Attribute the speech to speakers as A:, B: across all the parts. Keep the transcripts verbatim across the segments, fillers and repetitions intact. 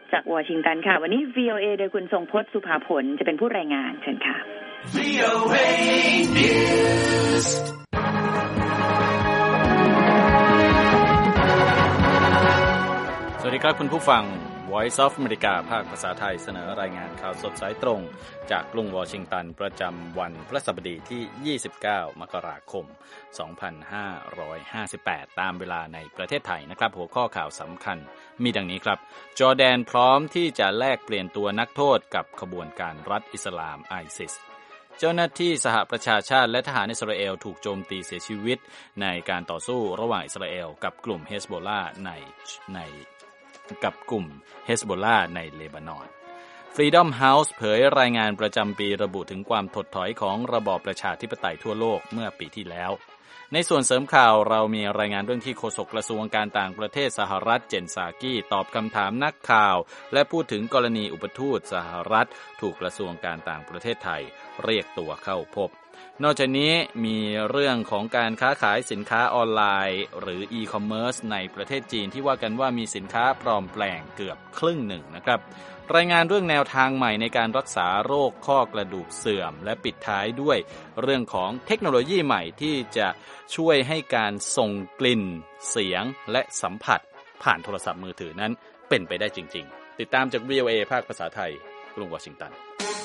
A: จากวอชิงตันค่ะวันนี้ วี โอ เอ โดยคุณทรงพจน์สุภาผลจะเป็นผู้รายงานเชิญค่ะ วี โอ เอ News
B: สวัสดีครับคุณผู้ฟัง Voice of America ภาคภาษาไทยเสนอรายงานข่าวสดสายตรงจากกรุงวอชิงตันประจำวันพฤหัสบดีที่ยี่สิบเก้ามกราคมสองพันห้าร้อยห้าสิบแปดตามเวลาในประเทศไทยนะครับหัวข้อข่าวสำคัญมีดังนี้ครับจอร์แดนพร้อมที่จะแลกเปลี่ยนตัวนักโทษกับขบวนการรัฐอิสลามไอซิสเจ้าหน้าที่สหประชาชาติและทหารอิสราเอลถูกโจมตีเสียชีวิตในการต่อสู้ระหว่างอิสราเอลกับกลุ่มเฮซบอลลาห์ในในกับกลุ่มเฮซบอลลาห์ในเลบานอน Freedom House เผยรายงานประจำปีระบุถึงความถดถอยของระบอบประชาธิปไตยทั่วโลกเมื่อปีที่แล้วในส่วนเสริมข่าวเรามีรายงานเรื่องที่โฆษกกระทรวงการต่างประเทศสหรัฐเจนซากีตอบคำถามนักข่าวและพูดถึงกรณีอุปทูตสหรัฐถูกกระทรวงการต่างประเทศไทยเรียกตัวเข้าพบนอกจากนี้มีเรื่องของการค้าขายสินค้าออนไลน์หรือ e-commerce ในประเทศจีนที่ว่ากันว่ามีสินค้าปลอมแปลงเกือบครึ่งหนึ่งนะครับรายงานเรื่องแนวทางใหม่ในการรักษาโรคข้อกระดูกเสื่อมและปิดท้ายด้วยเรื่องของเทคโนโลยีใหม่ที่จะช่วยให้การส่งกลิ่นเสียงและสัมผัสผ่านโทรศัพท์มือถือนั้นเป็นไปได้จริงๆติดตามจาก วี โอ เอ ภาคภาษาไทยกรุงวอชิงตัน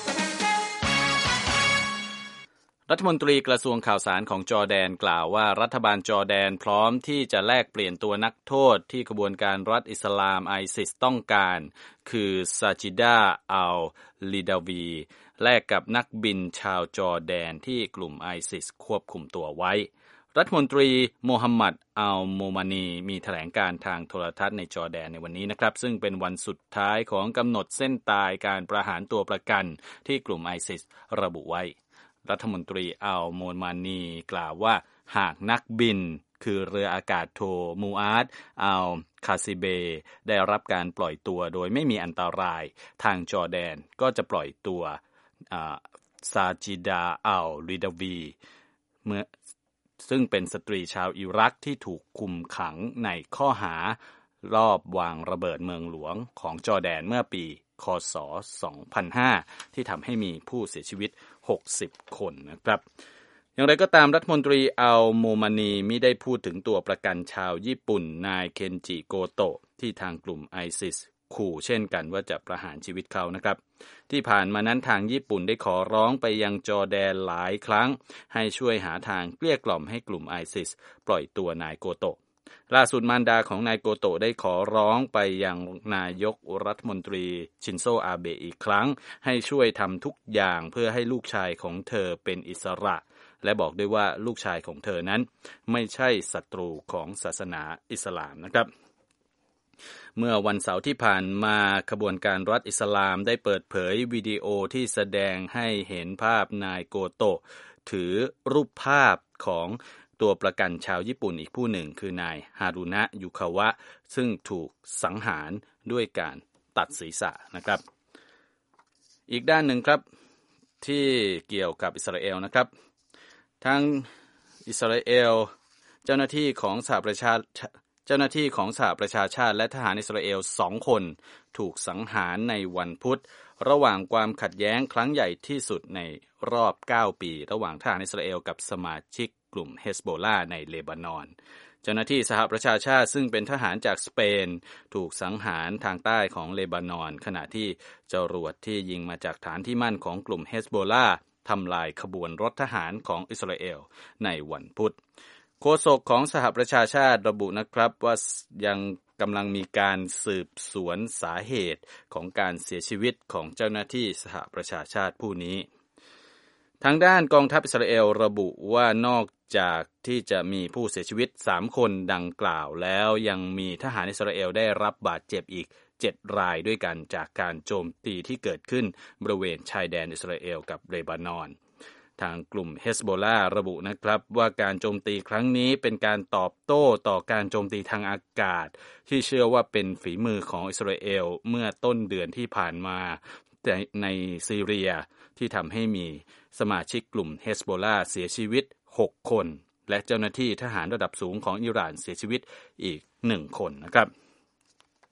B: รัฐมนตรีกระทรวงข่าวสารของจอร์แดนกล่าวว่ารัฐบาลจอร์แดนพร้อมที่จะแลกเปลี่ยนตัวนักโทษที่ขบวนการรัฐอิสลามไอซิสต้องการคือซาจิดาอัลลิดาวีแลกกับนักบินชาวจอร์แดนที่กลุ่มไอซิสควบคุมตัวไว้รัฐมนตรีโมฮัมหมัดอัลโมมานีมีแถลงการทางโทรทัศน์ในจอร์แดนในวันนี้นะครับซึ่งเป็นวันสุดท้ายของกำหนดเส้นตายการประหารตัวประกันที่กลุ่มไอซิสระบุไว้รัฐมนตรีอัลโมมานีกล่าวว่าหากนักบินคือเรืออากาศโทมูอาดอัลคาซิเบได้รับการปล่อยตัวโดยไม่มีอันตรายทางจอร์แดนก็จะปล่อยตัวซาจิดาอัลลิดาวีเมื่อซึ่งเป็นสตรีชาวอิรักที่ถูกคุมขังในข้อหารอบวางระเบิดเมืองหลวงของจอร์แดนเมื่อปีค.ศ. สองพันห้าที่ทำให้มีผู้เสียชีวิตหกสิบคนนะครับอย่างไรก็ตามรัฐมนตรีอัลโมมานีมิได้พูดถึงตัวประกันชาวญี่ปุ่นนายเคนจิโกโตะที่ทางกลุ่มไอซิสขู่เช่นกันว่าจะประหารชีวิตเขานะครับที่ผ่านมานั้นทางญี่ปุ่นได้ขอร้องไปยังจอร์แดนหลายครั้งให้ช่วยหาทางเกลี้ยกล่อมให้กลุ่มไอซิสปล่อยตัวนายโกโตะล่าสุดมารดาของนายโกโตะได้ขอร้องไปยังนายกรัฐมนตรีชินโซอาเบะอีกครั้งให้ช่วยทำทุกอย่างเพื่อให้ลูกชายของเธอเป็นอิสระและบอกด้วยว่าลูกชายของเธอนั้นไม่ใช่ศัตรูของศาสนาอิสลามนะครับเมื่อวันเสาร์ที่ผ่านมาขบวนการรัฐอิสลามได้เปิดเผยวิดีโอที่แสดงให้เห็นภาพนายโกโตะถือรูปภาพของตัวประกันชาวญี่ปุ่นอีกผู้หนึ่งคือนายฮารุนะยุคาวะซึ่งถูกสังหารด้วยการตัดศีรษะนะครับอีกด้านหนึ่งครับที่เกี่ยวกับอิสราเอลนะครับทางอิสราเอลเจ้าหน้าที่ของสหประชาเจ้าหน้าที่ของสหประชาชาติและทหารอิสราเอลสองคนถูกสังหารในวันพุธระหว่างความขัดแย้งครั้งใหญ่ที่สุดในรอบเก้าปีระหว่างทหารอิสราเอลกับสมาชิกกลุ่มเฮซบอลลาห์ในเลบานอนเจ้าหน้าที่สหประชาชาติซึ่งเป็นทหารจากสเปนถูกสังหารทางใต้ของเลบานอนขณะที่จรวดที่ยิงมาจากฐานที่มั่นของกลุ่มเฮซบอลลาห์ทำลายขบวนรถทหารของอิสราเอลในวันพุธโฆษกของสหประชาชาติระบุนะครับว่ายังกำลังมีการสืบสวนสาเหตุของการเสียชีวิตของเจ้าหน้าที่สหประชาชาติผู้นี้ทางด้านกองทัพอิสราเอลระบุว่านอกจากที่จะมีผู้เสียชีวิตสามคนดังกล่าวแล้วยังมีทหารอิสราเอลได้รับบาดเจ็บอีกเจ็ดรายด้วยกันจากการโจมตีที่เกิดขึ้นบริเวณชายแดนอิสราเอลกับเลบานอนทางกลุ่มเฮซบอลลาห์ระบุนะครับว่าการโจมตีครั้งนี้เป็นการตอบโต้ต่อการโจมตีทางอากาศที่เชื่อว่าเป็นฝีมือของอิสราเอลเมื่อต้นเดือนที่ผ่านมาในซีเรียที่ทำให้มีสมาชิกกลุ่มเฮซบอลลาห์เสียชีวิตหกคนและเจ้าหน้าที่ทหารระดับสูงของอิหร่านเสียชีวิตอีกหนึ่งคนนะครับ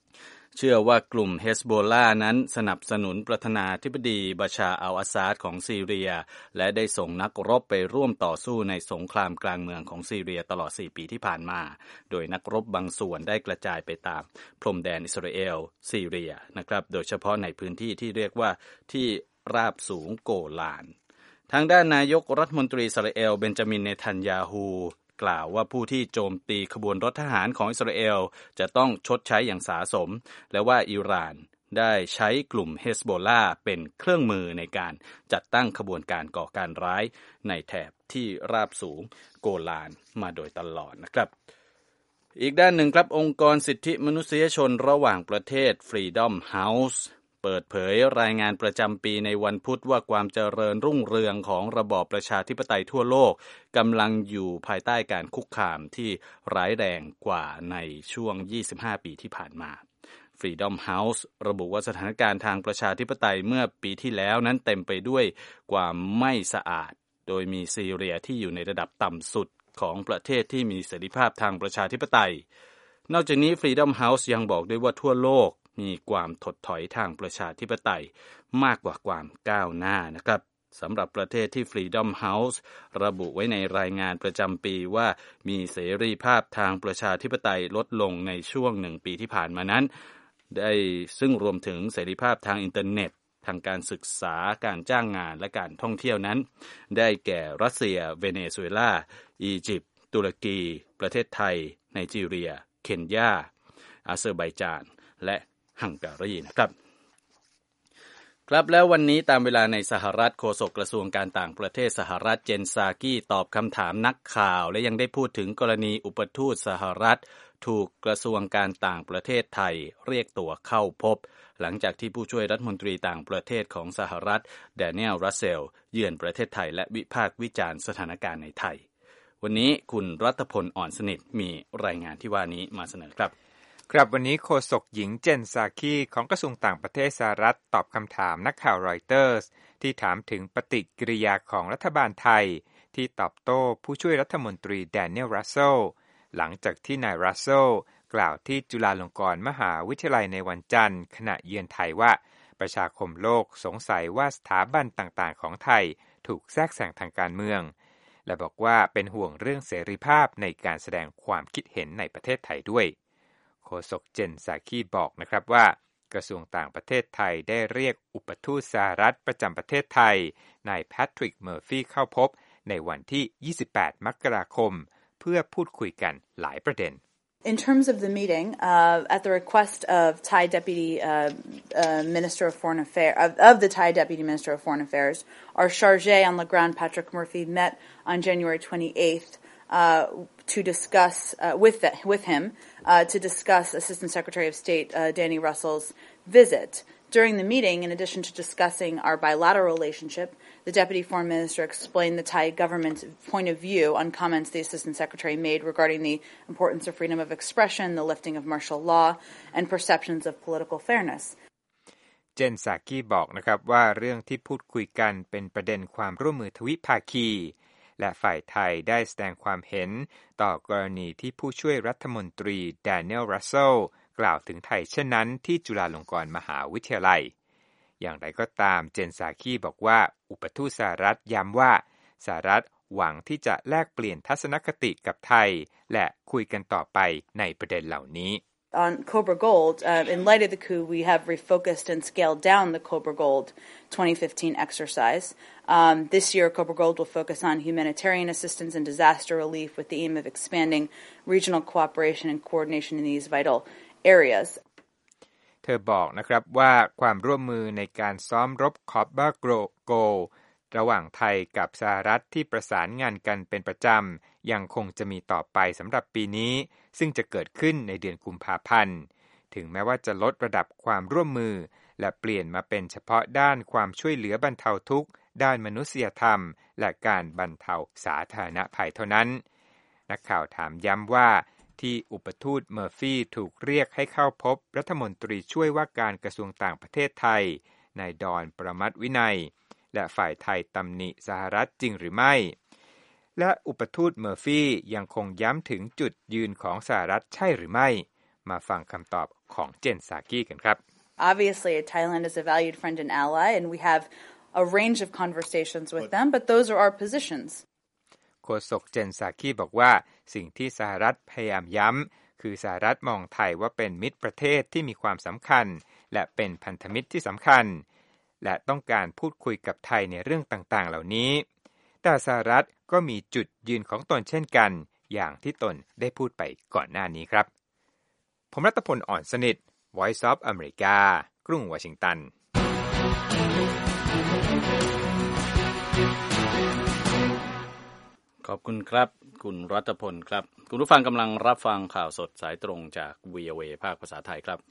B: เชื่อว่ากลุ่มเฮซโบลลาห์นั้นสนับสนุนประธานาธิบดีบาชาร์อัลอาซาดของซีเรียและได้ส่งนักรบไปร่วมต่อสู้ในสงครามกลางเมืองของซีเรียตลอดสี่ปีที่ผ่านมาโดยนักรบบางส่วนได้กระจายไปตามพรมแดนอิสราเอลซีเรียนะครับโดยเฉพาะในพื้นที่ที่เรียกว่าที่ราบสูงโกลานทางด้านนายกรัฐมนตรีอิสราเอลเบนจามินเนทันยาฮูกล่าวว่าผู้ที่โจมตีขบวนรถทหารของอิสราเอลจะต้องชดใช้อย่างสาสมและว่าอิหร่านได้ใช้กลุ่มเฮซโบลลาห์เป็นเครื่องมือในการจัดตั้งขบวนการก่อการร้ายในแถบที่ราบสูงโกลานมาโดยตลอดนะครับอีกด้านหนึ่งครับองค์กรสิทธิมนุษยชนระหว่างประเทศ Freedom House เปิดเผยรายงานประจำปีในวันพุธว่าความเจริญรุ่งเรืองของระบอบประชาธิปไตยทั่วโลกกำลังอยู่ภายใต้การคุกคามที่ร้ายแรงกว่าในช่วงยี่สิบห้าปีที่ผ่านมา Freedom House ระบุว่าสถานการณ์ทางประชาธิปไตยเมื่อปีที่แล้วนั้นเต็มไปด้วยความไม่สะอาดโดยมีซีเรียที่อยู่ในระดับต่ำสุดของประเทศที่มีเสรีภาพทางประชาธิปไตยนอกจากนี้ Freedom House ยังบอกด้วยว่าทั่วโลกมีความถดถอยทางประชาธิปไตยมากกว่าความก้าวหน้านะครับสำหรับประเทศที่ Freedom House ระบุไว้ในรายงานประจำปีว่ามีเสรีภาพทางประชาธิปไตยลดลงในช่วงหนึ่งปีที่ผ่านมานั้นได้ซึ่งรวมถึงเสรีภาพทางอินเทอร์เน็ตทางการศึกษาการจ้างงานและการท่องเที่ยวนั้นได้แก่รัสเซียเวเนซุเอลาอียิปต์ตุรกีประเทศไทยไนจีเรียเคนยาอาเซอร์ไบจานและฮังการีนะครับครับแล้ววันนี้ตามเวลาในสหรัฐโฆษกกระทรวงการต่างประเทศสหรัฐเจนซากี้ตอบคำถามนักข่าวและยังได้พูดถึงกรณีอุปทูตสหรัฐถูกกระทรวงการต่างประเทศไทยเรียกตัวเข้าพบหลังจากที่ผู้ช่วยรัฐมนตรีต่างประเทศของสหรัฐแดเนียลรัสเซลเยือนประเทศไทยและวิพากษ์วิจารณ์สถานการณ์ในไทยวันนี้คุณรัตพลอ่อนสนิทมีรายงานที่ว่านี้มาเสนอครับ
C: ครับวันนี้โฆษกหญิงเจนซาคีของกระทรวงต่างประเทศสหรัฐตอบคำถามนักข่าวรอยเตอร์สที่ถามถึงปฏิกิริยาของรัฐบาลไทยที่ตอบโต้ผู้ช่วยรัฐมนตรีแดเนียลรัสเซลหลังจากที่นายรัสเซลกล่าวที่จุฬาลงกรณ์มหาวิทยาลัยในวันจันทร์ขณะเยือนไทยว่าประชาคมโลกสงสัยว่าสถาบันต่างๆของไทยถูกแทรกแซงทางการเมืองและบอกว่าเป็นห่วงเรื่องเสรีภาพในการแสดงความคิดเห็นในประเทศไทยด้วยโฆษกเจนซาคีบอกนะครับว่ากระทรวงต่างประเทศไทยได้เรียกอุปทูตสหรัฐประจำประเทศไทยนายแพทริกเมอร์ฟี่เข้าพบในวันที่ยี่สิบแปดมกราคมเพื่อพูดคุยกันหลายประเด็น
D: In terms of the meeting, uh, at the request of Thai Deputy uh, uh, Minister of Foreign Affairs, of, of the Thai Deputy Minister of Foreign Affairs, our chargé on the ground, Patrick Murphy, met on January twenty-eighth uh, to discuss uh, with the, with him uh, to discuss Assistant Secretary of State uh, Danny Russell's visit. During the meeting, in addition to discussing our bilateral relationship, the Deputy Foreign Minister explained the Thai government's point of view on comments the Assistant Secretary made regarding the importance of freedom of expression, the lifting of martial law, and perceptions of political fairness.
C: เจนซากีบอกนะครับว่าเรื่องที่พูดคุยกันเป็นประเด็นความร่วมมือทวิภาคีและฝ่ายไทยได้แสดงความเห็นต่อกรณีที่ผู้ช่วยรัฐมนตรีแดเนียล รัสเซลกล่าวถึงไทยเช่นนั้นที่จุฬาลงกรณ์มหาวิทยาลัยอย่างไรก็ตามเจนซาคีบอกว่าอุปทูตสหรัฐย้ำว่าสหรัฐหวังที่จะแลกเปลี่ยนทัศนคติกับไทยและคุยกันต่อไปในประเด็นเหล่านี้
D: On Cobra Gold, uh, in light of the coup, we have refocused and scaled down the Cobra Gold twenty fifteen exercise. Um, this year, Cobra Gold will focus on humanitarian assistance and disaster relief with the aim of expanding regional cooperation and coordination in these vital areas.
C: เธอบอกนะครับว่าความร่วมมือในการซ้อมรบคอบบ้าโกโกระหว่างไทยกับสหรัฐที่ประสานงานกันเป็นประจำยังคงจะมีต่อไปสำหรับปีนี้ซึ่งจะเกิดขึ้นในเดือนกุมภาพันธ์ถึงแม้ว่าจะลดระดับความร่วมมือและเปลี่ยนมาเป็นเฉพาะด้านความช่วยเหลือบรรเทาทุกข์ด้านมนุษยธรรมและการบรรเทาสาธารณภัยเท่านั้นนักข่าวถามย้ำว่าที่อุปทูตเมอร์ฟี่ถูกเรียกให้เข้าพบรัฐมนตรีช่วยว่าการกระทรวงต่างประเทศไทยนายดอนประมัตถ์วินัยและฝ่ายไทยตำหนิสหรัฐจริงหรือไม่และอุปทูตเมอร์ฟี่ยังคงย้ำถึงจุดยืนของสหรัฐใช่หรือไม่มาฟังคำตอบของเจนซากิกันครับ
D: Obviously, Thailand is a valued friend and ally, and we have a range of conversations with them, but those are our positions.
C: โฆษกเจนซากิบอกว่าสิ่งที่สหรัฐพยายามย้ำคือสหรัฐมองไทยว่าเป็นมิตรประเทศที่มีความสำคัญและเป็นพันธมิตรที่สำคัญและต้องการพูดคุยกับไทยในเรื่องต่างๆเหล่านี้แต่สหรัฐก็มีจุดยืนของตนเช่นกันอย่างที่ตนได้พูดไปก่อนหน้านี้ครับผมรัตพลอ่อนสนิท Voice of America กรุงวอชิงตัน
B: ขอบคุณครับคุณรัตพลครับคุณผู้ฟังกำลังรับฟังข่าวสดสายตรงจาก วี โอ เอ ภาคภาษาไทยครับ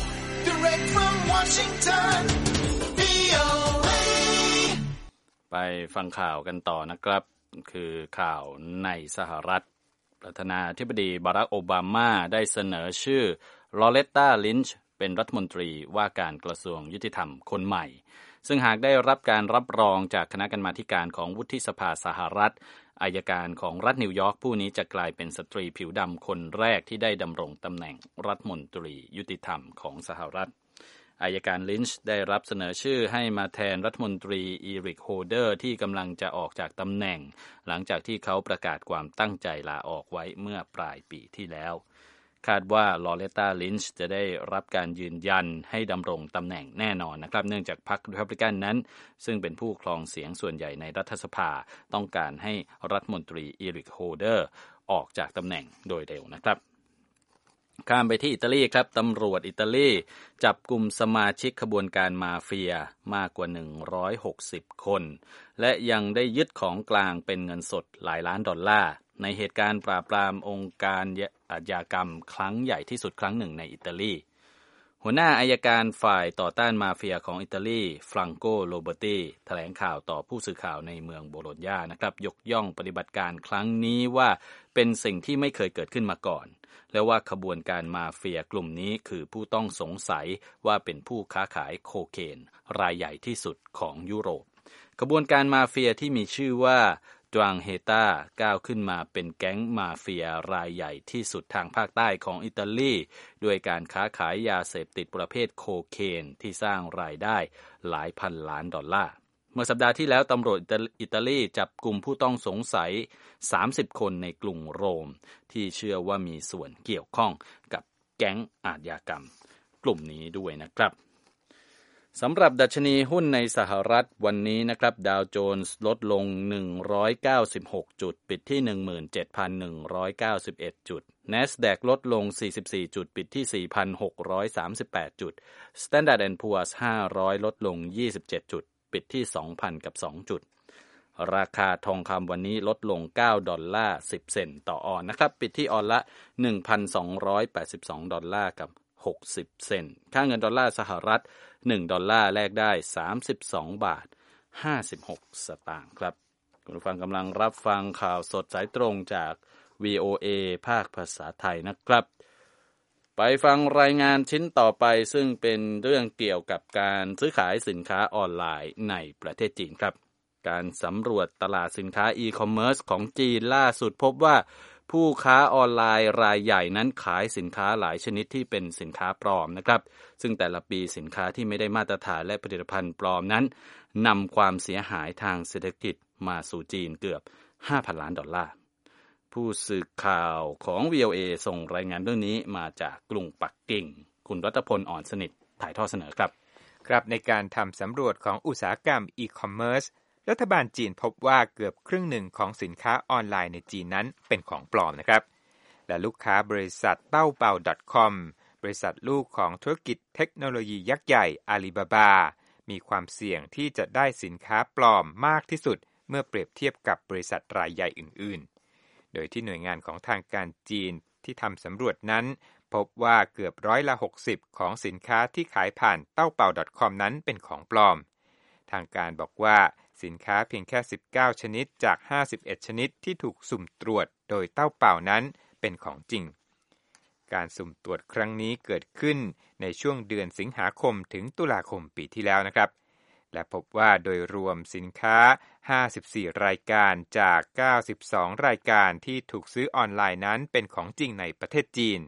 B: Direct from Washington วี โอ เอ ไปฟังข่าวกันต่อนะครับคือข่าวในสหรัฐประธานาธิบดีบารักโอบามาได้เสนอชื่อลอเรตตา ลินช์เป็นรัฐมนตรีว่าการกระทรวงยุติธรรมคนใหม่ซึ่งหากได้รับการรับรองจากคณะกรรมาธิการของวุฒิสภาสหรัฐอัยการของรัฐนิวยอร์กผู้นี้จะกลายเป็นสตรีผิวดำคนแรกที่ได้ดำรงตำแหน่งรัฐมนตรียุติธรรมของสหรัฐอัยการลินช์ได้รับเสนอชื่อให้มาแทนรัฐมนตรีอีริกโฮเดอร์ที่กำลังจะออกจากตำแหน่งหลังจากที่เขาประกาศความตั้งใจลาออกไว้เมื่อปลายปีที่แล้วคาดว่าลอเรตตา ลินช์จะได้รับการยืนยันให้ดำรงตำแหน่งแน่นอนนะครับเนื่องจากพรรครีพับลิกันนั้นซึ่งเป็นผู้ครองเสียงส่วนใหญ่ในรัฐสภาต้องการให้รัฐมนตรีอีริกโฮเดอร์ออกจากตำแหน่งโดยเร็วนะครับข้ามไปที่อิตาลีครับตำรวจอิตาลีจับกุมสมาชิกขบวนการมาเฟียมากกว่าหนึ่งร้อยหกสิบคนและยังได้ยึดของกลางเป็นเงินสดหลายล้านดอลลาร์ในเหตุการณ์ปราบปรามองค์การอาชญากรรมครั้งใหญ่ที่สุดครั้งหนึ่งในอิตาลีหัวหน้าอัยการฝ่ายต่อต้านมาเฟียของอิตาลีฟรังโกโรเบอร์ตีแถลงข่าวต่อผู้สื่อข่าวในเมืองโบโลญญานะครับยกย่องปฏิบัติการครั้งนี้ว่าเป็นสิ่งที่ไม่เคยเกิดขึ้นมาก่อนและว่าขบวนการมาเฟียกลุ่มนี้คือผู้ต้องสงสัยว่าเป็นผู้ค้าขายโคเคนรายใหญ่ที่สุดของยุโรปขบวนการมาเฟียที่มีชื่อว่าดรังเฮต้าก้าวขึ้นมาเป็นแก๊งมาเฟียรายใหญ่ที่สุดทางภาคใต้ของอิตาลีด้วยการค้าขายยาเสพติดประเภทโคเคนที่สร้างรายได้หลายพันล้านดอลลาร์เมื่อสัปดาห์ที่แล้วตำรวจอิตาลีจับกลุ่มผู้ต้องสงสัยสามสิบคนในกรุงโรมที่เชื่อว่ามีส่วนเกี่ยวข้องกับแก๊งอาชญากรรมกลุ่มนี้ด้วยนะครับสำหรับดัชนีหุ้นในสหรัฐวันนี้นะครับดาวโจนส์ลดลงหนึ่งร้อยเก้าสิบหกจุดปิดที่ หนึ่งหมื่นเจ็ดพันหนึ่งร้อยเก้าสิบเอ็ด จุด NASDAQ ลดลงสี่สิบสี่จุดปิดที่ สี่พันหกร้อยสามสิบแปด จุด Standard แอนด์ Poor's ห้าร้อยลดลงยี่สิบเจ็ดจุดปิดที่ สองพัน กับสองจุดราคาทองคำวันนี้ลดลงเก้าดอลลาร์สิบเซนต์ต่อออนซ์นะครับปิดที่ออนละ หนึ่งพันสองร้อยแปดสิบสองดอลลาร์กับหกสิบเซนต์ค่าเงินดอลลาร์สหรัฐหนึ่งดอลลาร์แลกได้สามสิบสองบาทห้าสิบหกสตางค์ครับคุณผู้ฟังกำลังรับฟังข่าวสดสายตรงจาก วี โอ เอ ภาคภาษาไทยนะครับไปฟังรายงานชิ้นต่อไปซึ่งเป็นเรื่องเกี่ยวกับการซื้อขายสินค้าออนไลน์ในประเทศจีนครับการสำรวจตลาดสินค้าอีคอมเมิร์ซของจีนล่าสุดพบว่าผู้ค้าออนไลน์รายใหญ่นั้นขายสินค้าหลายชนิดที่เป็นสินค้าปลอมนะครับซึ่งแต่ละปีสินค้าที่ไม่ได้มาตรฐานและผลิตภัณฑ์ปลอมนั้นนำความเสียหายทางเศรษฐกิจมาสู่จีนเกือบ ห้าพัน ล้านดอลลาร์ผู้สื่อข่าวของ วี โอ เอ ส่งรายงานเรื่องนี้มาจากกรุงปักกิ่งคุณรัตพลอ่อนสนิทถ่ายทอดเสนอครับ
C: ครับในการทำสำรวจของอุตสาหกรรมอีคอมเมิร์ซรัฐบาลจีนพบว่าเกือบครึ่งหนึ่งของสินค้าออนไลน์ในจีนนั้นเป็นของปลอมนะครับและลูกค้าบริษัทเต้าเป่า .com บริษัทลูกของธุรกิจเทคโนโลยียักษ์ใหญ่อาลีบาบามีความเสี่ยงที่จะได้สินค้าปลอมมากที่สุดเมื่อเปรียบเทียบกับบริษัทรายใหญ่อื่นๆโดยที่หน่วยงานของทางการจีนที่ทำสำรวจนั้นพบว่าเกือบร้อยละหกสิบของสินค้าที่ขายผ่านเต้าเป่า .com นั้นเป็นของปลอมทางการบอกว่าสินค้าเพียงแค่สิบเก้าชนิดจากห้าสิบเอ็ดชนิดที่ถูกสุ่มตรวจโดยเต้าเป่านั้นเป็นของจริงการสุ่มตรวจครั้งนี้เกิดขึ้นในช่วงเดือนสิงหาคมถึงตุลาคมปีที่แล้วนะครับและพบว่าโดยรวมสินค้าห้าสิบสี่รายการจากเก้าสิบสองรายการที่ถูกซื้อออนไลน์นั้นเป็นของจริงในประเทศจีน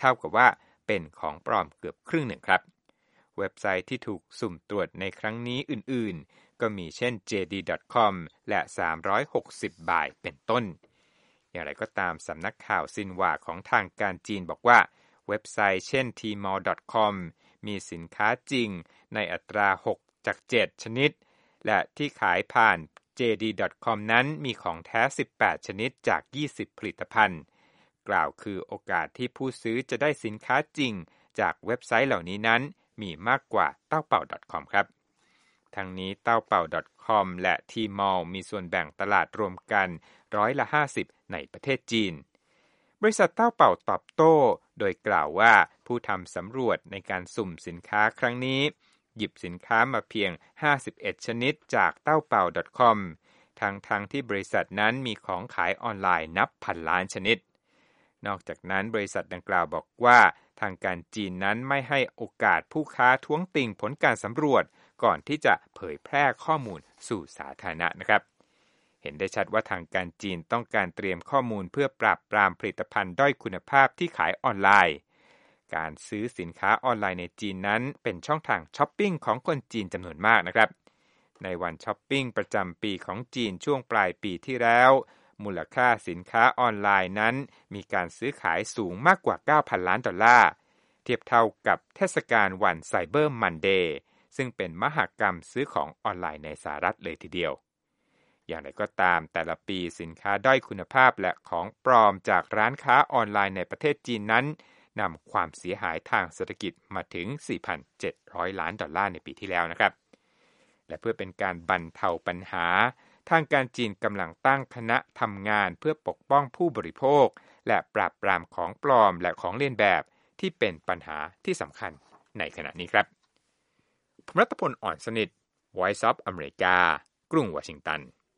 C: เท่ากับว่าเป็นของปลอมเกือบครึ่งหนึ่งครับเว็บไซต์ที่ถูกสุ่มตรวจในครั้งนี้อื่นๆก็มีเช่น เจ ดี ดอท คอม และสามร้อยหกสิบบายเป็นต้นอย่างไรก็ตามสำนักข่าวซินหว่าของทางการจีนบอกว่าเว็บไซต์เช่น ทีมอล ดอท คอม มีสินค้าจริงในอัตราหกจากเจ็ดชนิดและที่ขายผ่าน เจ ดี ดอท คอม นั้นมีของแท้สิบแปดชนิดจากยี่สิบผลิตภัณฑ์กล่าวคือโอกาสที่ผู้ซื้อจะได้สินค้าจริงจากเว็บไซต์เหล่านี้นั้นมีมากกว่าเต้าเป่า .com ครับทั้งนี้เต้าเป่า .com และ Tmall มีส่วนแบ่งตลาดรวมกันร้อยละห้าสิบในประเทศจีนบริษัทเต้าเป่าตอบโต้โดยกล่าวว่าผู้ทำสำรวจในการสุ่มสินค้าครั้งนี้หยิบสินค้ามาเพียงห้าสิบเอ็ดชนิดจากเต้าเป่า .com ทั้งทั้งที่บริษัทนั้นมีของขายออนไลน์นับพันล้านชนิดนอกจากนั้นบริษัทดังกล่าวบอกว่าทางการจีนนั้นไม่ให้โอกาสผู้ค้าท้วงติงผลการสำรวจก่อนที่จะเผยแพร่ข้อมูลสู่สาธารณะนะครับเห็นได้ชัดว่าทางการจีนต้องการเตรียมข้อมูลเพื่อปราบปรามผลิตภัณฑ์ด้อยคุณภาพที่ขายออนไลน์การซื้อสินค้าออนไลน์ในจีนนั้นเป็นช่องทางช้อปปิ้งของคนจีนจำนวนมากนะครับในวันช้อปปิ้งประจำปีของจีนช่วงปลายปีที่แล้วมูลค่าสินค้าออนไลน์นั้นมีการซื้อขายสูงมากกว่า เก้าพัน ล้านดอลลาร์เทียบเท่ากับเทศกาลวันไซเบอร์มันเดย์ซึ่งเป็นมหกรรมซื้อของออนไลน์ในสหรัฐเลยทีเดียวอย่างไรก็ตามแต่ละปีสินค้าด้อยคุณภาพและของปลอมจากร้านค้าออนไลน์ในประเทศจีนนั้นนำความเสียหายทางเศรษฐกิจมาถึง สี่พันเจ็ดร้อย ล้านดอลลาร์ในปีที่แล้วนะครับและเพื่อเป็นการบรรเทาปัญหาทางการจีนกำลังตั้งคณะทำงานเพื่อปกป้องผู้บริโภคและปราบปรามของปลอมและของเลียนแบบที่เป็นปัญหาที่สำคัญในขณะนี้ครับผมรัตพลอ่อนสนิท Voice of America กรุงวอชิงตัน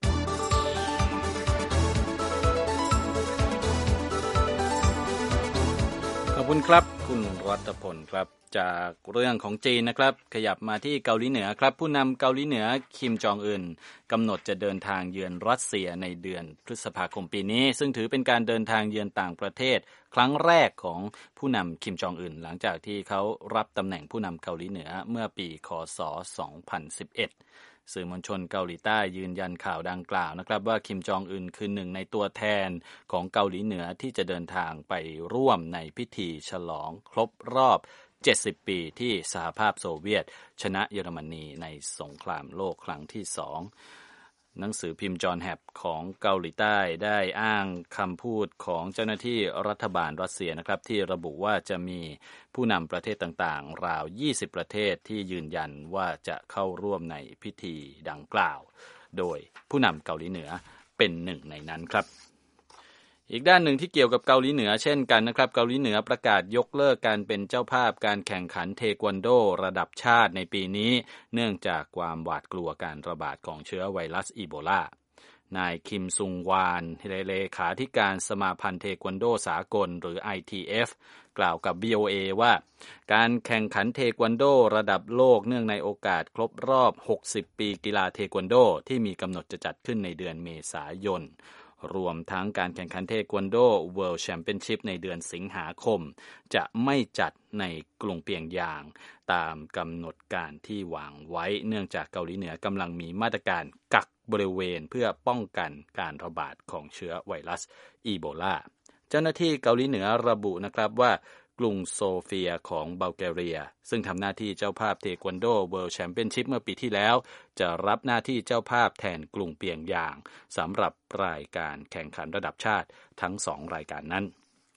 B: ขอบคุณครับคุณรัตพลครับจากเรื่องของจีนนะครับขยับมาที่เกาหลีเหนือครับผู้นำเกาหลีเหนือคิมจองอึนกำหนดจะเดินทางเยือนรัสเซียในเดือนพฤษภาคมปีนี้ซึ่งถือเป็นการเดินทางเยือนต่างประเทศครั้งแรกของผู้นำคิมจองอึนหลังจากที่เขารับตำแหน่งผู้นำเกาหลีเหนือเมื่อปีค.ศ. สองพันสิบเอ็ดสื่อมวลชนเกาหลีใต้ยืนยันข่าวดังกล่าวนะครับว่าคิมจองอึนคือหนึ่งในตัวแทนของเกาหลีเหนือที่จะเดินทางไปร่วมในพิธีฉลองครบรอบเจ็ดสิบปีที่สหภาพโซเวียตชนะเยอรมนีในสงครามโลกครั้งที่สองหนังสือพิมพ์จอห์นแฮปของเกาหลีใต้ได้อ้างคำพูดของเจ้าหน้าที่รัฐบาลรัสเซียนะครับที่ระบุว่าจะมีผู้นำประเทศต่างๆราวยี่สิบประเทศที่ยืนยันว่าจะเข้าร่วมในพิธีดังกล่าวโดยผู้นำเกาหลีเหนือเป็นหนึ่งในนั้นครับอีกด้านหนึ่งที่เกี่ยวกับเกาหลีเหนือเช่นกันนะครับเกาหลีเหนือประกาศยกเลิกการเป็นเจ้าภาพการแข่งขันเทควันโดระดับชาติในปีนี้เนื่องจากความหวาดกลัวการระบาดของเชื้อไวรัสอีโบลานายคิมซุงวานเลขาธิการสมาพันธ์เทควันโดสากลหรือ ไอ ที เอฟ กล่าวกับ วี โอ เอ ว่าการแข่งขันเทควันโดระดับโลกเนื่องในโอกาสครบรอบหกสิบปีกีฬาเทควันโดที่มีกำหนดจะจัดขึ้นในเดือนเมษายนรวมทั้งการแข่งขันเทควันโด World Championship ในเดือนสิงหาคมจะไม่จัดในกรุงเปียงยางตามกำหนดการที่วางไว้เนื่องจากเกาหลีเหนือกำลังมีมาตรการกักบริเวณเพื่อป้องกันการระบาดของเชื้อไวรัสอีโบลาเจ้าหน้าที่เกาหลีเหนือระบุนะครับว่ากรุงโซเฟียของบัลแกเรียซึ่งทำหน้าที่เจ้าภาพเทควันโด World Championship เมื่อปีที่แล้วจะรับหน้าที่เจ้าภาพแทนกรุงเปียงยางสำหรับรายการแข่งขันระดับชาติทั้งสองรายการนั้น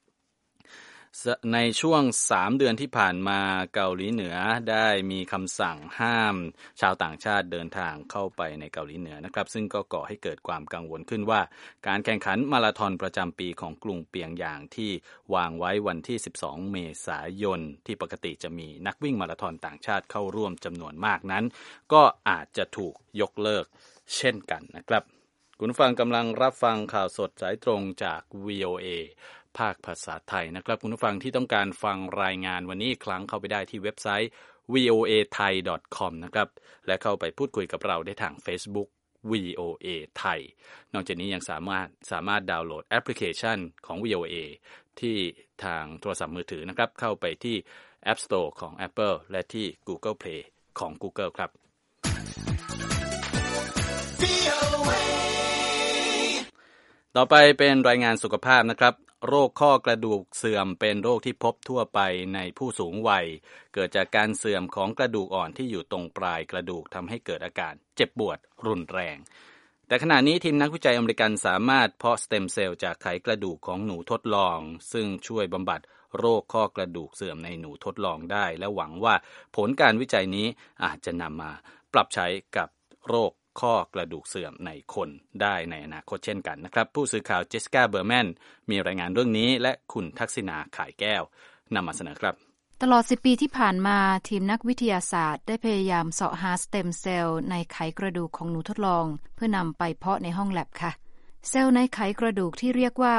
B: ในช่วงสามเดือนที่ผ่านมาเกาหลีเหนือได้มีคำสั่งห้ามชาวต่างชาติเดินทางเข้าไปในเกาหลีเหนือนะครับซึ่งก็ก่อให้เกิดความกังวลขึ้นว่าการแข่งขันมาราธอนประจำปีของกรุงเปียงยางที่วางไว้วันที่สิบสองเมษายนที่ปกติจะมีนักวิ่งมาราธอนต่างชาติเข้าร่วมจำนวนมากนั้นก็อาจจะถูกยกเลิกเช่นกันนะครับคุณผู้ฟังกำลังรับฟังข่าวสดสายตรงจาก วี โอ เอภาคภาษาไทยนะครับคุณผู้ฟังที่ต้องการฟังรายงานวันนี้อีกครั้งเข้าไปได้ที่เว็บไซต์ วี โอ เอ ไทย ดอท คอม นะครับและเข้าไปพูดคุยกับเราได้ทาง Facebook วี โอ เอ ไทยนอกจากนี้ยังสามารถสามารถดาวน์โหลดแอปพลิเคชันของ วี โอ เอที่ทางโทรศัพท์มือถือนะครับเข้าไปที่ App Store ของ Apple และที่ Google Play ของ Google ครับต่อไปเป็นรายงานสุขภาพนะครับโรคข้อกระดูกเสื่อมเป็นโรคที่พบทั่วไปในผู้สูงวัยเกิดจากการเสื่อมของกระดูกอ่อนที่อยู่ตรงปลายกระดูกทำให้เกิดอาการเจ็บปวดรุนแรงแต่ขณะนี้ทีมนักวิจัยอเมริกันสามารถเพาะสเต็มเซลล์จากไขกระดูกของหนูทดลองซึ่งช่วยบำบัดโรคข้อกระดูกเสื่อมในหนูทดลองได้และหวังว่าผลการวิจัยนี้อาจจะนำมาปรับใช้กับโรคข้อกระดูกเสื่อมในคนได้ในอนาคตเช่นกันนะครับผู้สื่อข่าวเจสสิก้าเบอร์แมนมีรายงานเรื่องนี้และคุณทักษิณาข่ายแก้วนำมาเสนอครับ
E: ตลอดสิบปีที่ผ่านมาทีมนักวิทยาศาสตร์ได้พยายามเสาะหาสเต็มเซลล์ในไขกระดูกของหนูทดลองเพื่อนำไปเพาะในห้องแลบค่ะเซลล์ในไขกระดูกที่เรียกว่า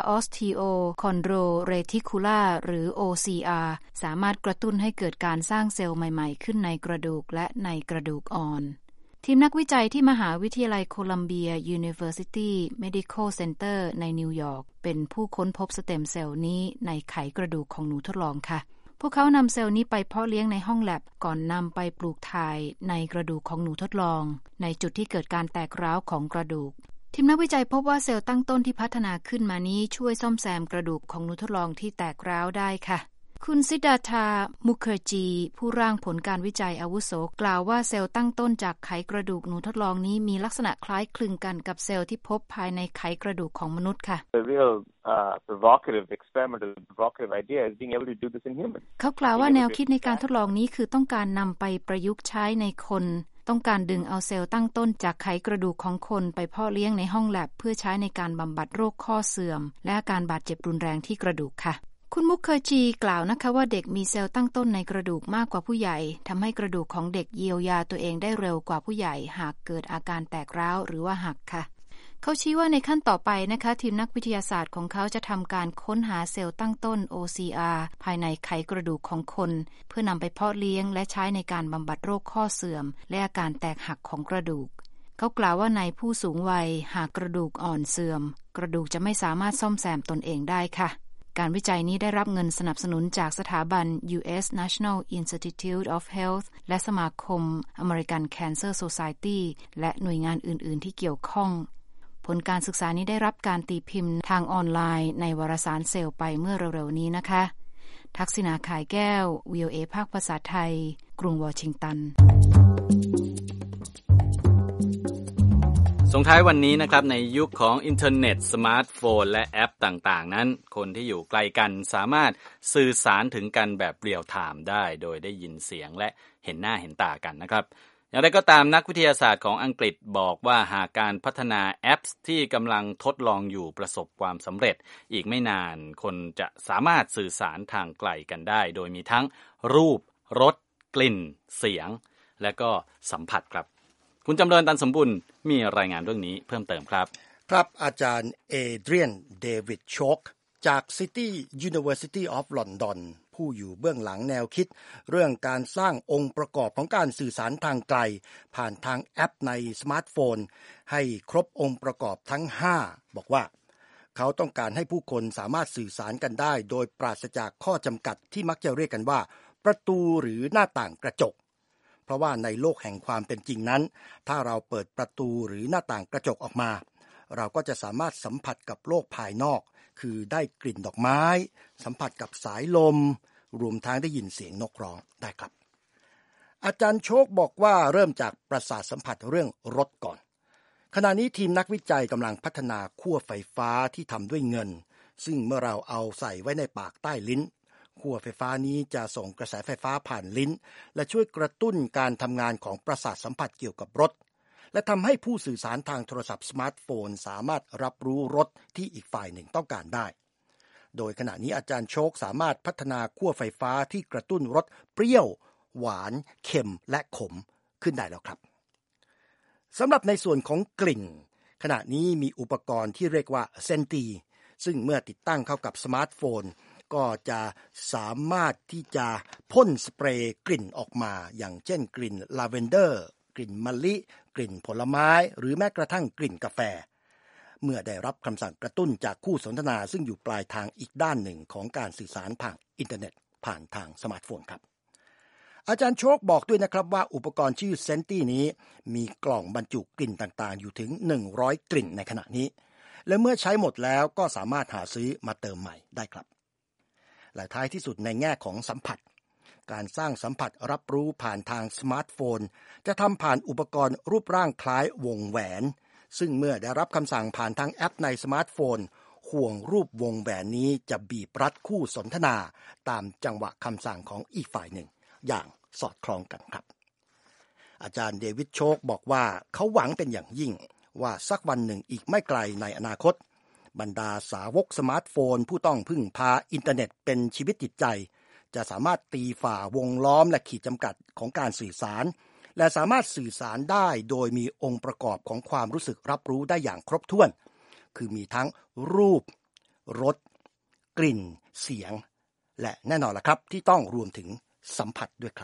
E: Osteochondroreticular หรือ โอ ซี อาร์ สามารถกระตุ้นให้เกิดการสร้างเซลล์ใหม่ๆขึ้นในกระดูกและในกระดูกอ่อนทีมนักวิจัยที่มหาวิทยาลัยโคลัมเบีย University Medical Center ในนิวยอร์กเป็นผู้ค้นพบสเต็มเซลล์นี้ในไขกระดูกของหนูทดลองค่ะพวกเขานำเซลล์นี้ไปเพาะเลี้ยงในห้องแลบก่อนนำไปปลูกถ่ายในกระดูกของหนูทดลองในจุดที่เกิดการแตกร้าวของกระดูกทีมนักวิจัยพบว่าเซลล์ตั้งต้นที่พัฒนาขึ้นมานี้ช่วยซ่อมแซมกระดูกของหนูทดลองที่แตกร้าวได้ค่ะคุณซิดาธา มุขร์จีผู้ร่างผลการวิจัยอาวุโสกล่าวว่าเซลล์ตั้งต้นจากไขกระดูกหนูทดลองนี้มีลักษณะคล้ายคลึงกันกับเซลล์ที่พบภายในไขกระดูกของมนุษย์ค่ะ
F: The real uh, provocative experimental provocative idea is being able to do this in humans
E: เขากล่าวว่าแนวคิดในการทดลองนี้คือต้องการนำไปประยุกต์ใช้ในคนต้องการดึงเอาเซลล์ตั้งต้นจากไขกระดูกของคนไปเพาะเลี้ยงในห้องแลบเพื่อใช้ในการบำบัดโรคข้อเสื่อมและอาการบาดเจ็บรุนแรงที่กระดูกค่ะคุณมุขร์จีกล่าวนะคะว่าเด็กมีเซลล์ตั้งต้นในกระดูกมากกว่าผู้ใหญ่ทำให้กระดูกของเด็กเยียวยาตัวเองได้เร็วกว่าผู้ใหญ่หากเกิดอาการแตกร้าวหรือว่าหักค่ะเขาชี้ว่าในขั้นต่อไปนะคะทีมนักวิทยาศาสตร์ของเขาจะทำการค้นหาเซลล์ตั้งต้น โอ ซี อาร์ ภายในไขกระดูกของคนเพื่อนำไปเพาะเลี้ยงและใช้ในการบำบัดโรคข้อเสื่อมและอาการแตกหักของกระดูกเขากล่าวว่าในผู้สูงวัยหากกระดูกอ่อนเสื่อมกระดูกจะไม่สามารถซ่อมแซมตนเองได้ค่ะการวิจัยนี้ได้รับเงินสนับสนุนจากสถาบัน ยู เอส National Institute of Health และสมาคม American Cancer Society และหน่วยงานอื่นๆที่เกี่ยวข้องผลการศึกษานี้ได้รับการตีพิมพ์ทางออนไลน์ในวารสารเซลล์ไปเมื่อเร็วๆนี้นะคะทักษิณาข่ายแก้ว วี โอ เอ ภาคภาษาไทยกรุงวอชิงตัน
B: ส่งท้ายวันนี้นะครับในยุคของอินเทอร์เน็ตสมาร์ทโฟนและแอปต่างๆนั้นคนที่อยู่ไกลกันสามารถสื่อสารถึงกันแบบเรียลไทม์ได้โดยได้ยินเสียงและเห็นหน้าเห็นตากันนะครับอย่างไรก็ตามนักวิทยาศาสตร์ของอังกฤษบอกว่าหากการพัฒนาแอปที่กำลังทดลองอยู่ประสบความสำเร็จอีกไม่นานคนจะสามารถสื่อสารทางไกลกันได้โดยมีทั้งรูปรสกลิ่นเสียงและก็สัมผัสครับคุณจำเริญตันสมบุญมีรายงานเรื่องนี้เพิ่มเติมครับ
G: ครับอาจารย์เอเดรียนเดวิดโชคจาก City University of London ผู้อยู่เบื้องหลังแนวคิดเรื่องการสร้างองค์ประกอบของการสื่อสารทางไกลผ่านทางแอปในสมาร์ทโฟนให้ครบองค์ประกอบทั้งห้าบอกว่าเขาต้องการให้ผู้คนสามารถสื่อสารกันได้โดยปราศจากข้อจำกัดที่มักจะเรียกกันว่าประตูหรือหน้าต่างกระจกเพราะว่าในโลกแห่งความเป็นจริงนั้นถ้าเราเปิดประตูหรือหน้าต่างกระจกออกมาเราก็จะสามารถสัมผัสกับโลกภายนอกคือได้กลิ่นดอกไม้สัมผัสกับสายลมรวมทั้งได้ยินเสียงนกร้องได้ครับอาจารย์โชคบอกว่าเริ่มจากประสาทสัมผัสเรื่องรสก่อนขณะนี้ทีมนักวิจัยกำลังพัฒนาขั้วไฟฟ้าที่ทำด้วยเงินซึ่งเมื่อเราเอาใส่ไว้ในปากใต้ลิ้นขั้วไฟฟ้านี้จะส่งกระแสไฟฟ้าผ่านลิ้นและช่วยกระตุ้นการทำงานของประสาทสัมผัสเกี่ยวกับรสและทำให้ผู้สื่อสารทางโทรศัพท์สมาร์ทโฟนสามารถรับรู้รสที่อีกฝ่ายหนึ่งต้องการได้โดยขณะนี้อาจารย์โชคสามารถพัฒนาขั้วไฟฟ้าที่กระตุ้นรสเปรี้ยวหวานเค็มและขมขึ้นได้แล้วครับสำหรับในส่วนของกลิ่นขณะนี้มีอุปกรณ์ที่เรียกว่าเซนตีซึ่งเมื่อติดตั้งเข้ากับสมาร์ทโฟนก็จะสามารถที่จะพ่นสเปรย์กลิ่นออกมาอย่างเช่นกลิ่นลาเวนเดอร์กลิ่นมะลิกลิ่นผลไม้หรือแม้กระทั่งกลิ่นกาแฟเมื่อได้รับคำสั่งกระตุ้นจากคู่สนทนาซึ่งอยู่ปลายทางอีกด้านหนึ่งของการสื่อสารผ่านอินเทอร์เน็ตผ่านทางสมาร์ทโฟนครับอาจารย์โชคบอกด้วยนะครับว่าอุปกรณ์ชื่อเซนตี้นี้มีกล่องบรรจุกลิ่นต่างๆอยู่ถึงหนึ่งร้อยกลิ่นในขณะนี้และเมื่อใช้หมดแล้วก็สามารถหาซื้อมาเติมใหม่ได้ครับและท้ายที่สุดในแง่ของสัมผัสการสร้างสัมผัสรับรู้ผ่านทางสมาร์ทโฟนจะทำผ่านอุปกรณ์รูปร่างคล้ายวงแหวนซึ่งเมื่อได้รับคำสั่งผ่านทางแอปในสมาร์ทโฟนห่วงรูปวงแหวนนี้จะบีบรัดคู่สนทนาตามจังหวะคำสั่งของอีกฝ่ายหนึ่งอย่างสอดคล้องกันครับอาจารย์เดวิดโชคบอกว่าเขาหวังเป็นอย่างยิ่งว่าสักวันหนึ่งอีกไม่ไกลในอนาคตบรรดาสาวกสมาร์ทโฟนผู้ต้องพึ่งพาอินเทอร์เน็ตเป็นชีวิตจิตใจจะสามารถตีฝ่าวงล้อมและขีดจำกัดของการสื่อสารและสามารถสื่อสารได้โดยมีองค์ประกอบของความรู้สึกรับรู้ได้อย่างครบถ้วนคือมีทั้งรูปรสกลิ่นเสียงและแน่นอนล่ะครับที่ต้องรวมถึงสัมผัสด้วยครับ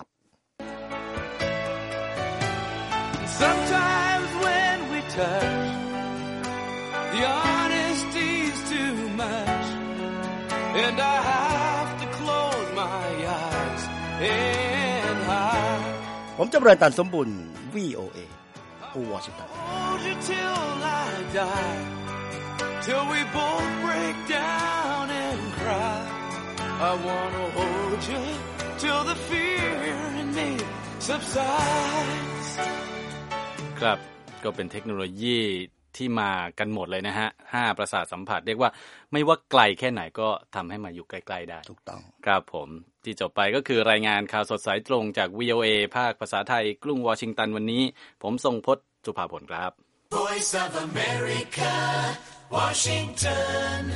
H: Sometimes when we touch the honesty's too much and I have to close my eyes and hide
G: ผมจำเริญตันสมบุญ วี โอ เอ วอชิงตัน
H: Hold you till I die till we both break down and cry I wanna hold you till the fear in me subsides
B: ครับก็เป็นเทคโนโลยีที่มากันหมดเลยนะฮะห้าประสาทสัมผัสเรียกว่าไม่ว่าไกลแค่ไหนก็ทำให้มาอยู่ใกล้ๆได้
G: ถูกต้อง
B: ครับผมที่จบไปก็คือรายงานข่าวสดสายตรงจาก วี โอ เอ ภาคภาษาไทยกรุงวอชิงตันวันนี้ผมทรงพจน์สุภาผลครับ
H: Voice of America Washington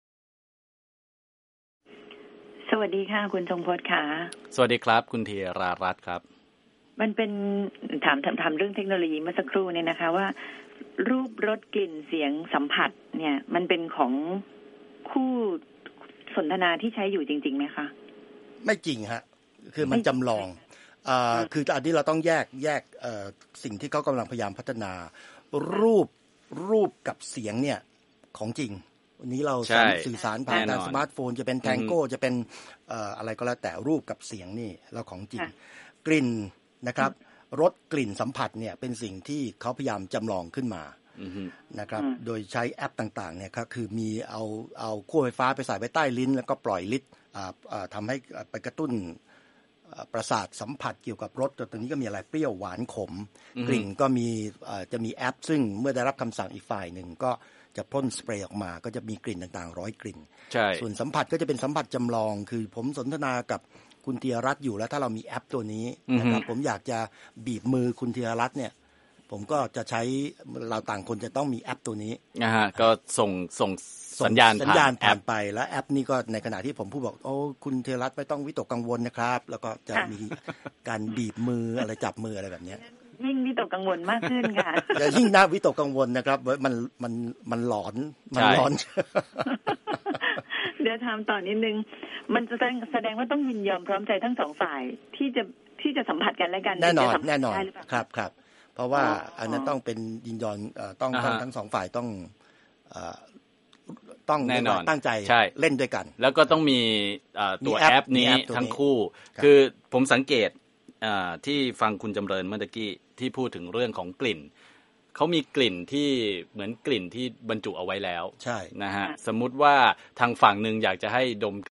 A: สวัสดีค่ะคุณทรงพจน์ค่ะ
B: สวัสดีครับคุณธีรารัตน์ครับ
A: มันเป็นถามถามเรื่องเทคโนโลยีเมื่อสักครู่เนี่ยนะคะว่ารูปรสกลิ่นเสียงสัมผัสเนี่ยมันเป็นของคู่สนทนาที่ใช้อยู่จริงๆไหมคะ
G: ไม่จริงฮะคือมันจำลองอ่าคืออันนี้เราต้องแยกแยกเอ่อสิ่งที่เขากำลังพยายามพัฒนารูปรูปกับเสียงเนี่ยของจริงวันนี้เราสื่อสารผ่านทางสมาร์ทโฟนจะเป็นแทงโก้จะเป็นเอ่ออะไรก็แล้วแต่รูปกับเสียงนี่เราของจริงกลิ่นนะครับรสกลิ่นสัมผัสเนี่ยเป็นสิ่งที่เขาพยายามจำลองขึ้นมานะครับโดยใช้แอปต่างๆเนี่ยก็คือมีเอาเอาขั้วไฟฟ้าไปใส่ไว้ใต้ลิ้นแล้วก็ปล่อยฤทธิ์ทำให้ไปกระตุ้นประสาทสัมผัสเกี่ยวกับรสตรงนี้ก็มีอะไรเปรี้ยวหวานขมกลิ่นก็มีจะมีแอปซึ่งเมื่อได้รับคำสั่งอีกฝ่ายหนึ่งก็จะพ่นสเปรย์ออกมาก็จะมีกลิ่นต่างๆร้อยกลิ่นส่วนสัมผัสก็จะเป็นสัมผัสจำลองคือผมสนทนากับคุณธีรรัตน์อยู่แล้วถ้าเรามีแอปตัวนี้นะครับผมอยากจะบีบมือคุณธีรรัตน์เนี่ยผมก็จะใช้เราต่างคนจะต้องมีแอปตัวนี้
B: นะฮะก็ส่งส่งสัญญาณ
G: สัญญาณผ่านไปแล้วแอปนี้ก็ในขณะที่ผมพูดบอกโอ้คุณธีรรัตน์ไม่ต้องวิตกกังวลนะครับแล้วก็จะมีการบีบมืออะไรจับมืออะไรแบบนี้
A: ยิ่งวิตกกังวลมากขึ้นค่ะ
G: จะยิ่งน่าวิตกกังวลนะครับมันมันมันหลอนมันร้อน
A: เดี๋ยวถามต่อนิดนึงมันจะแสดงว่าต้องยินยอมพร้อมใจทั้งสองฝ่ายที่จะที่จะสัมผัสกันและกัน
G: แน่นอนแน่นอนครับครับเพราะว่าอันนั้นต้องเป็นยินยอมต้องทั้งสองฝ่ายต้องต้อง
B: แน่นอน
G: ตั้งใจเล่นด้วยกัน
B: แล้วก็ต้องมีตัวแอปนี้ทั้งคู่คือผมสังเกตที่ฟังคุณจำเริญเมื่อกี้ที่พูดถึงเรื่องของกลิ่นเขามีกลิ่นที่เหมือนกลิ่นที่บรรจุเอาไว้แล้ว
G: ใช่
B: นะฮะสมมุติว่าทางฝั่งหนึ่งอยากจะให้ดม